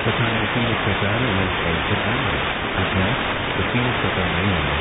Potrebbe quindi aspettare le scelte anche, perché the fine potrebbe venire.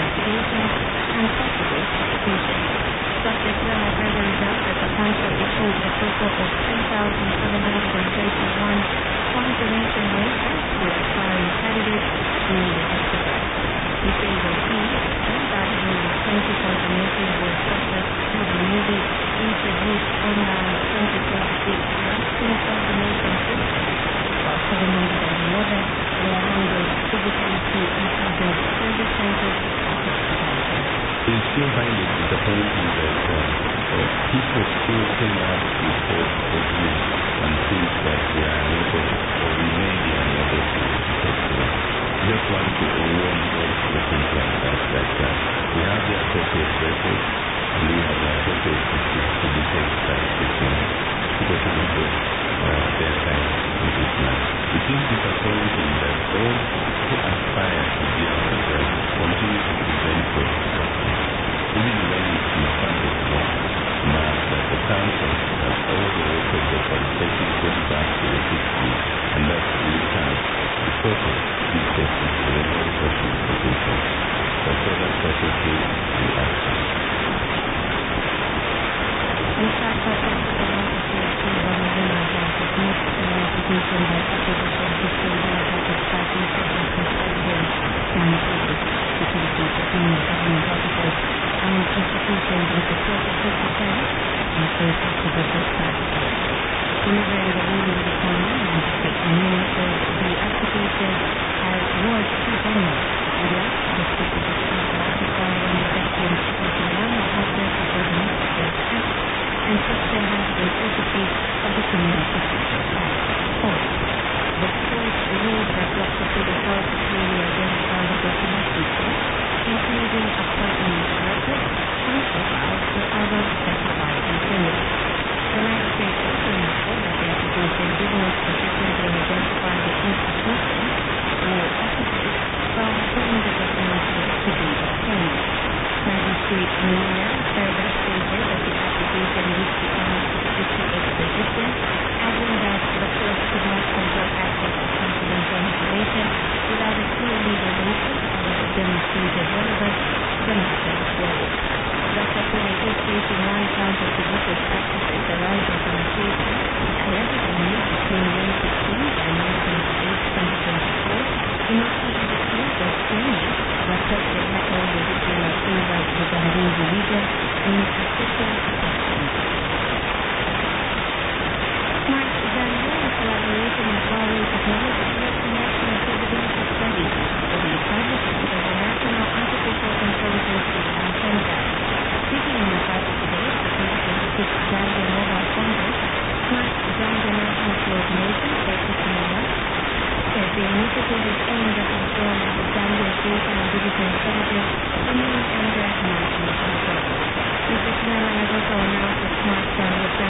Subject will have further results that the council issued a total of 10,731 confirmation letters to aspiring candidates through the exercise. The Phase B, that nearly 20 confirmations were processed through the newly introduced online 2026 vaccine confirmation system, while 711 were handled physically through intelligent service centers at the hospital. We still find it disappointing that people still turn up before opening and think that we are unable or we may be unable to take them. Just want to warn those who think like that we have the appropriate records and we have the appropriate distributed statistics because we need to their time in this matter. It is disappointing that all who aspire to be a program continue to present for even when it's in front of the mass that the council has all the records of qualification going back to the 60s and that we can report these cases to the Board of Education for further strategy and action. In fact, the application by applicants of System Democratic Party for Justice President and security to senior government officers and institutions with the total 50% and safe possible first practices. Delivering the ruling this morning, Magistrate Amina said the application has was too general without the specific details required under Section 41 of the Health for Domestic Health Act and Section 133 of the Criminal Procedure Act. The court ruled that Dr. Peter Health clearly identified the document request, including appointment records and profiles for other specified employers. The magistrate also noted that the application did not sufficiently identify the institutions or offices from whom the document was to be obtained. Magistrate Amina further stated that the application which becomes strictly exposition, adding that the court could not compel access to confidential information without a clear legal basis or with a demonstrated relevance to the matter before it. Dr. Pune is facing one count of dubious practices arising from a case allegedly made between May 16th and May 28th, 2024, in which he disclosed the claiming of a trusted record with in favor of the Gandhi region and assisting approximately. Smart Zambia, in collaboration with Huawei Technology, will conduct a feasibility study for the establishment of a National Artificial Intelligence System Center. Speaking in Makati today at the 2026 Zambia Mobile Congress, Smart Zambia National Coordination, Mobile, said the initiative is aimed at ensuring Zambia's data and digital intelligence remain under national control. Mr. Sinala has also announced that Smart Zambia